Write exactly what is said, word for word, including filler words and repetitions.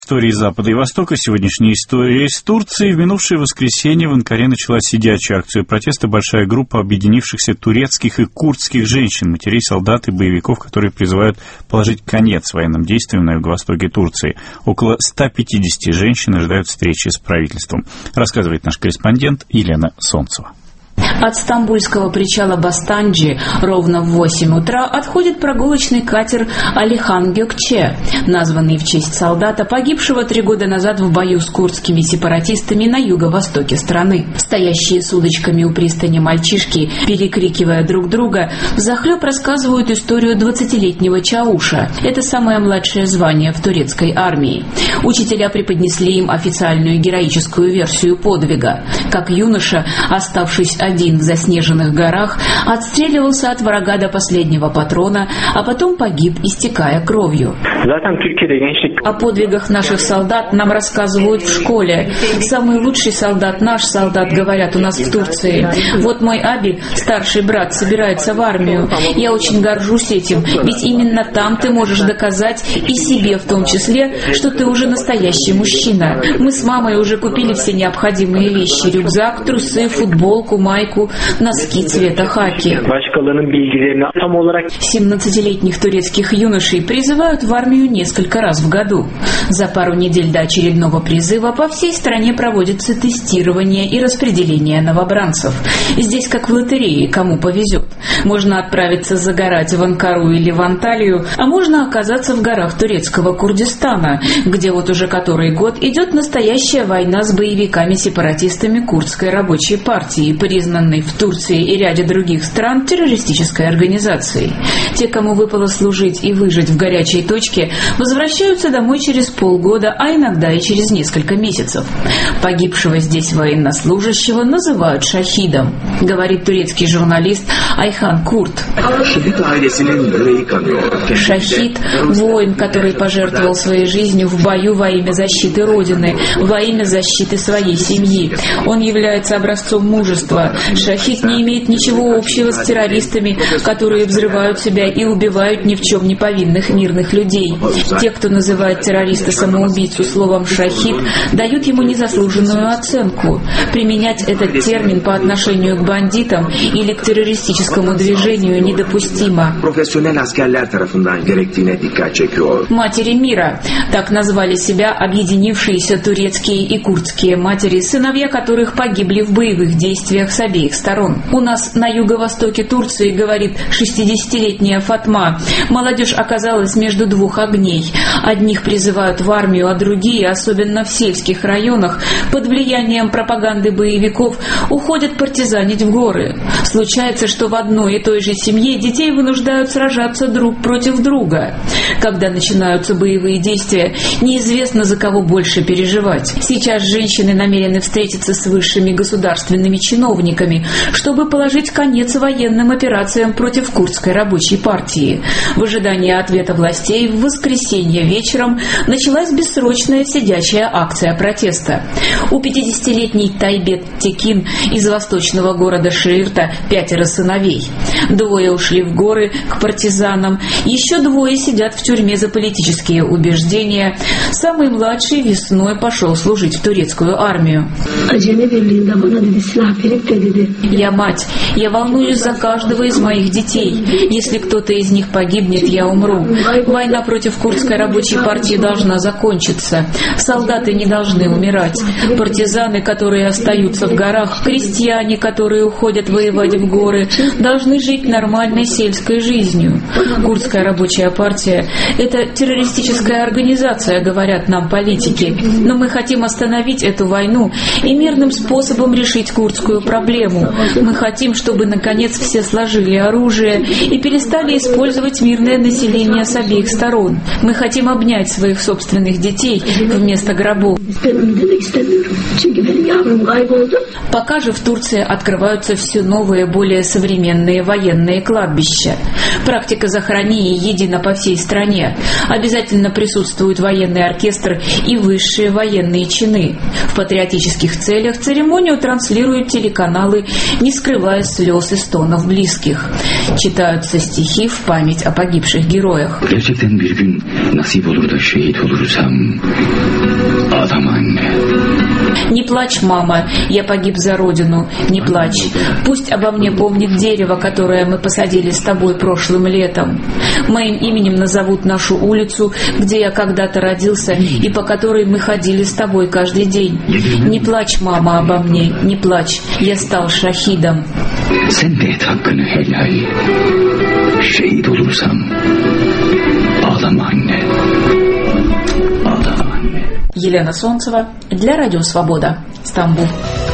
Истории Запада и Востока. Сегодняшняя история из Турции. В минувшее воскресенье в Анкаре началась сидячая акция протеста. Большая группа объединившихся турецких и курдских женщин, матерей, солдат и боевиков, которые призывают положить конец военным действиям на юго-востоке Турции. Около ста пятидесяти женщин ожидают встречи с правительством. Рассказывает наш корреспондент Елена Солнцева. От стамбульского причала Бастанджи ровно в восемь утра отходит прогулочный катер «Алихан Гёкче», названный в честь солдата, погибшего три года назад в бою с курдскими сепаратистами на юго-востоке страны. Стоящие с удочками у пристани мальчишки, перекрикивая друг друга, взахлеб рассказывают историю двадцатилетнего Чауша. Это самое младшее звание в турецкой армии. Учителя преподнесли им официальную героическую версию подвига. Как юноша, оставшись один в заснеженных горах, отстреливался от врага до последнего патрона, а потом погиб, истекая кровью. О подвигах наших солдат нам рассказывают в школе. Самый лучший солдат, наш солдат, говорят у нас в Турции. Вот мой Аби, старший брат, собирается в армию. Я очень горжусь этим, ведь именно там ты можешь доказать и себе в том числе, что ты уже настоящий мужчина. Мы с мамой уже купили все необходимые вещи: рюкзак, трусы, футболку, майку, носки цвета хаки. семнадцатилетних турецких юношей призывают в армию несколько раз в году. За пару недель до очередного призыва по всей стране проводится тестирование и распределение новобранцев. Здесь как в лотерее, кому повезет. Можно отправиться загорать в Анкару или в Анталию, а можно оказаться в горах турецкого Курдистана, где вот уже который год идет настоящая война с боевиками-сепаратистами Курдской рабочей партии, признанной в Турции и ряде других стран террористической организацией. Те, кому выпало служить и выжить в горячей точке, возвращаются домой через полгода, а иногда и через несколько месяцев. Погибшего здесь военнослужащего называют шахидом, говорит турецкий журналист Айхан Курт. Шахид – воин, который пожертвовал своей жизнью в бою во имя защиты Родины, во имя защиты своей семьи. Он является образцом мужества. Шахид не имеет ничего общего с террористами, которые взрывают себя и убивают ни в чем не повинных мирных людей. Те, кто называет террориста-самоубийцу словом «шахид», дают ему незаслуженную оценку. Применять этот термин по отношению к бандитам или к террористическому движению недопустимо. Матери мира – так назвали себя объединившиеся турецкие и курдские матери, сыновья которых погибли в боевых действиях с обеих сторон. У нас на юго-востоке Турции, говорит шестидесятилетняя Фатма, молодежь оказалась между двух огней. Одних призывают в армию, а другие, особенно в сельских районах, под влиянием пропаганды боевиков, уходят партизанить в горы. Случается, что в одной и той же семье детей вынуждают сражаться друг против друга. Когда начинаются боевые действия, неизвестно, за кого больше переживать. Сейчас женщины намерены встретиться с высшими государственными чиновниками, чтобы положить конец военным операциям против Курдской рабочей партии. В ожидании ответа властей в воскресенье вечером началась бессрочная сидячая акция протеста. У пятидесятилетней Тайбет Текин из восточного города Шиирта пятеро сыновей. Двое ушли в горы к партизанам, еще двое сидят в тюрьме за политические убеждения. Самый младший весной пошел служить в турецкую армию. Я мать, я волнуюсь за каждого из моих детей. Если кто-то из них погибнет, я умру. Война против Курдской рабочей партии должна закончиться. Солдаты не должны умирать. Партизаны, которые остаются в горах, крестьяне, которые уходят воевать в горы, должны жить нормальной сельской жизнью. Курдская рабочая партия – это террористическая организация, говорят нам политики. Но мы хотим остановить эту войну и мирным способом решить курдскую проблему. Мы хотим, чтобы наконец все сложили оружие и перестали использовать мирное население с обеих сторон. Мы хотим обнять своих собственных детей вместо гробов. Пока же в Турции открываются все новые, более современные военные кладбища. Практика захоронений едина по всей стране. Обязательно присутствует военный оркестр и высшие военные чины. В патриотических целях церемонию транслируют телеканалы, не скрывая слез и стонов близких. Читаются стихи в память о погибших героях. Burada şehit olursam adam anne. Не плачь, мама, я погиб за родину, не плачь. Пусть обо мне помнит дерево, которое мы посадили с тобой прошлым летом. Моим именем назовут нашу улицу, где я когда-то родился и по которой мы ходили с тобой каждый день. Не плачь, мама, обо мне, не плачь, я стал шахидом. Sen de et hakkını helal. Şehit olursam ağlama anne. Ağlama anne. Елена Солнцева для Радио Свобода, Стамбул.